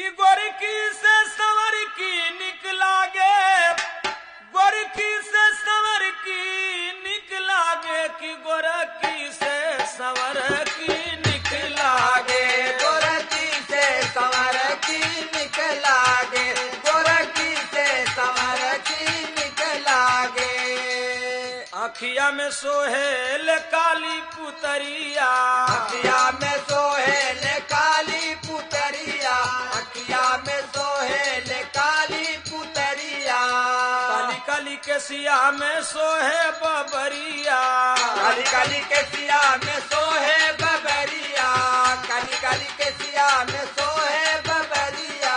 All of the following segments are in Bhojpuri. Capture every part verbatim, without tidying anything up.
गोरकी से संवर की निकलागे, गोरकी से संवर की निकलागे कि गोरकी से संवर की निकलागे, गोरखी से संवर की निकलागे, गोरखी से संवर की निकलागे। अखिया में सोहेल काली पुतरिया, अखिया में सोहेल काली पुतरिया, अखिया में सोहेल काली पुतरिया। काली काली के सिया में सोहे बबरिया, काली काली के सिया में सोहे बबरिया, काली काली के सिया में सोहे बबरिया।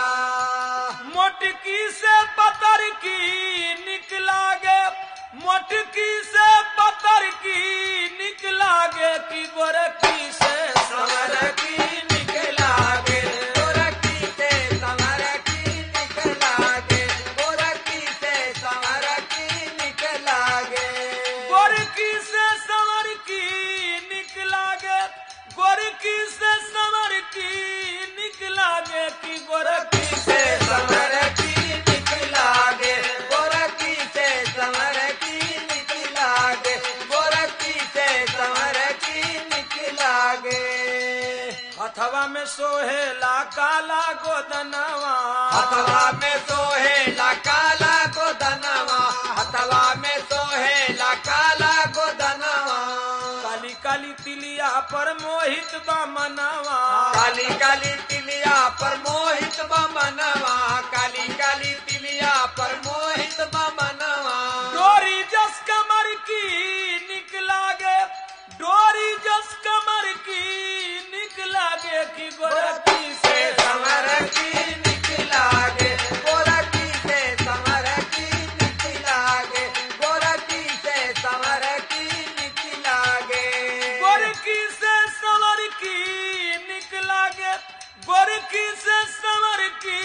मोटकी से पतर की निकलागे, मोटकी से पतर की निकलागे कि गोरखी से संवर की निकलागे, गोरखी से संवर की निकलागे, गोरखी से संवर की निकलागे। गोरखी से संवर की निकलागे, गोरखी से संवर की निकलागे कि गोरखी से संवर की निकलागे, गोरखी से संवर की निकलागे, गोरखी से संवर की निकलागे। हथवा में सोहेला काला गोदनवा, हथवा में सोहेला काला गोदनवा, हथवा में सोहेला काला गोदनवा। काली काली तिलिया पर मोहित बा मनवा, काली काली तिलिया पर मोहित बमनवा, काली काली तिलिया पर मोहित बमनवा। डोरी जस कमर की निकलागे, डोरी जस कमर की निकलागे कि गोरखी से संवर की निकलागे, गोरखी से संवर की निकलागे, गोरखी से संवर की निकलागे। गोरखी से संवर की निकलागे, गोरखी से संवर की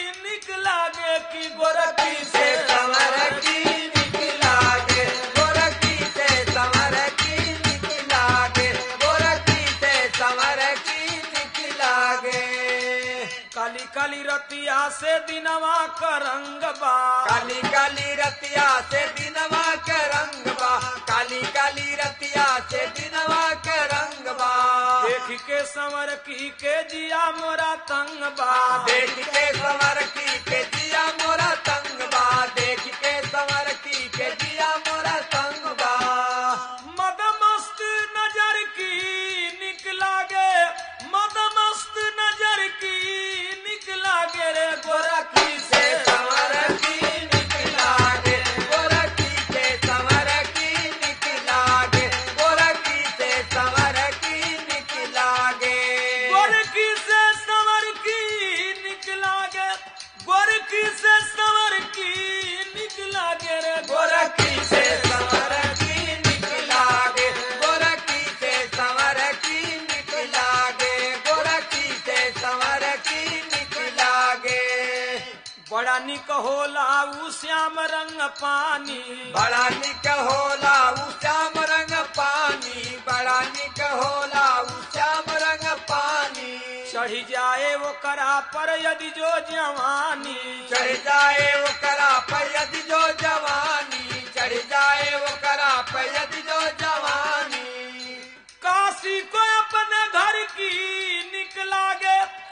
निकलागे कि गोरखी से संवर की निकलागे, गोरखी से संवर की निकलागे, गोरखी से संवर की निकलागे। काली काली रतिया से दिनवा का रंग बा, काली काली रतिया से दिनवा के रंग बा, काली काली रतिया से दिनवा के रंग बा। देख के संवर की के जिया मोरा तंग बा, देख के संवर की के जिया मोरा तंग बा, देख के संवर की के जिया मोरा तंग बा। मद मस्त नजर की निकलागे, मद मस्त नजर की निकलागे रे गोरखी से संवर की निकलागे, गोरखी से संवर की निकलागे, गोरखी से संवर की निकलागे। गोरखी से संवर की निकलागे, गोरखी से संवर की निकलागे रे गोरखी से संवर की निकलागे, गोरखी से संवर की निकलागे, गोरखी से संवर की निकलागे। बड़ा निक होला ऊ श्याम रंग पानी, बड़ा निक होला ऊ श्याम रंग पानी, बड़ा निक होला ऊ श्याम रंग पानी। चढ़ी जाए वो करा पर यदि जो जवानी, चढ़ जाए वो करा पर यदि जो जवानी, चढ़ जाए वो करा पर यदि जो जवानी। काशी को अपने घर की निकलागे,